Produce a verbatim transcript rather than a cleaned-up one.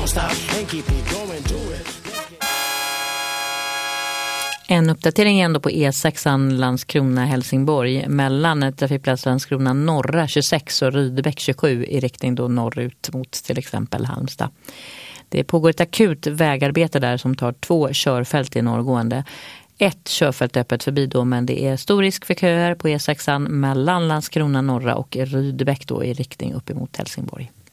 don't stop and keep me going, do it. En uppdatering ändå på E sexan Landskrona-Helsingborg mellan trafikplats Landskrona norra tjugosex och Rydebäck tjugosju i riktning då norrut mot till exempel Halmstad. Det pågår ett akut vägarbete där som tar två körfält i norrgående. Ett körfält är öppet förbi då, men det är stor risk för köer på E sexan mellan Landskrona norra och Rydebäck då i riktning upp emot Helsingborg.